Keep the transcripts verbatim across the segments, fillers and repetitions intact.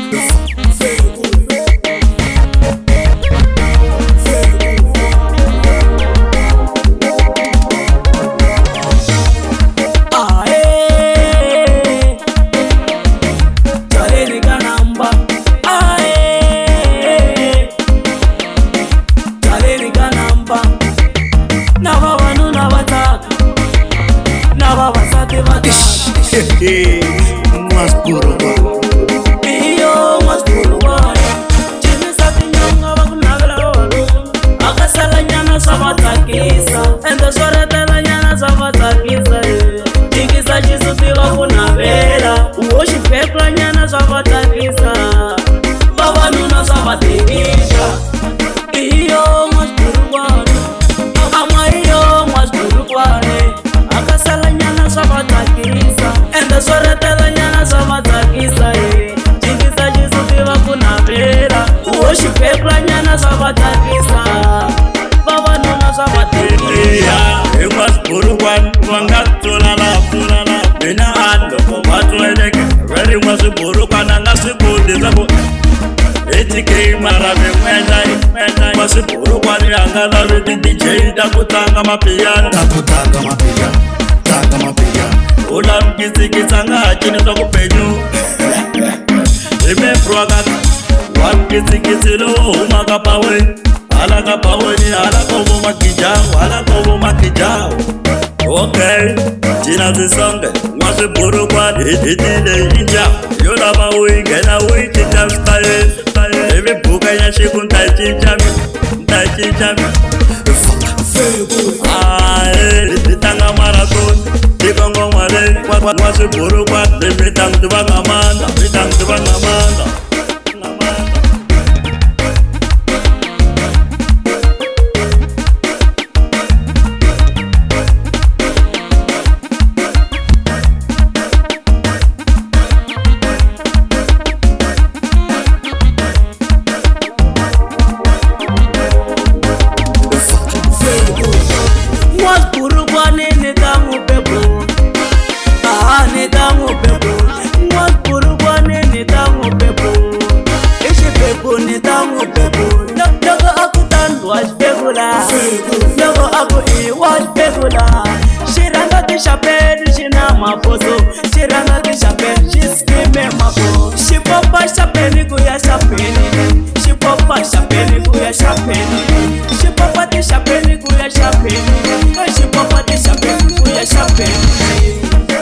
Mas puro iyo mas puro chini sati nyanga bakunagala walo akasala nyana sabatakisa endo soretela nyana sabatakisa tikisa chisuti bakunavela uoshi pekla nyana sabatakisa babanuna sabatekisa iyo mas puro ama iyo mas puro akasala nyana sabatakisa endo soretela nyana sabatakisa tikisa chisuti bakunavela uoshi pekla nyana sabatakisa babanuna sabatekisa mas puro wangatola la pura la bena ando watu eleke ready mas puro kana ngasikude zabo etike marabe mwenda mas puro kwani angala ready D J dakutanga mapiano dakutanga mapiano tanga mapiano ola mkizikisa ngachini sokupenyu ime progata wakizikisilo umakapawe ala kapawe ni ala kobo makijao ala kobo makijao. Okay, China zisonge mwase buru kwa hitile inja yola maui gena ui chicha style eve buka ya shiku ntai chicha mi ntai chicha mi ae ditanga marathon dikongo mare mwase buru kwa mitang tubang amanda mitang tubang amanda. Logo aku iwas pegula Shiranga di chape di shina maposo Shiranga di chape she skime mapo She popa chape ni kuya chape ni She popa chape ni kuya chape ni She popa di chape ni kuya chape ni She popa di chape ni kuya chape ni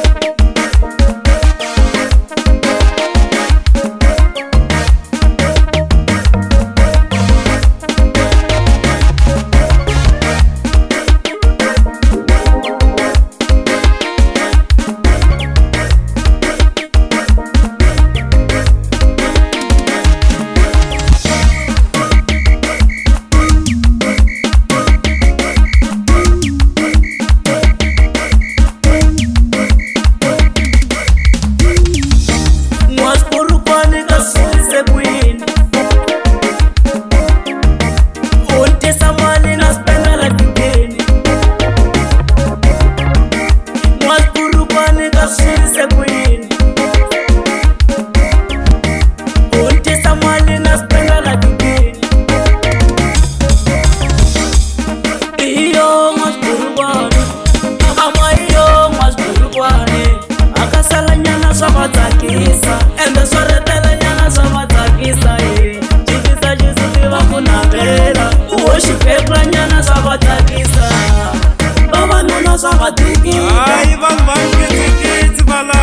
sabatakisa ende soretela nyana sabatakisa tikisa chisuti bakunavela uoshi pekla nyana sabatakisa babanuna sabatikisa ai vanhu vankezekezi vala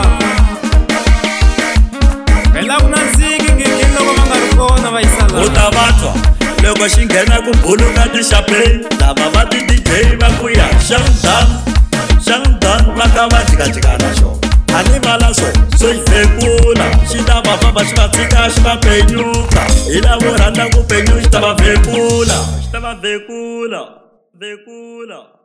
phela kunandziki ngekini loko va nga ri kona va yisala utavatwa loko xi nghena ku buluka tixapeni lava va ti D J va ku ya shangdan shangdan va ka va jikajika na xona ani vala so so ifekula xi ta va famba xi va tshika xi va penyuka hi lavo rhandza ku penyu xi ta va vekula xi ta va vekula vekula.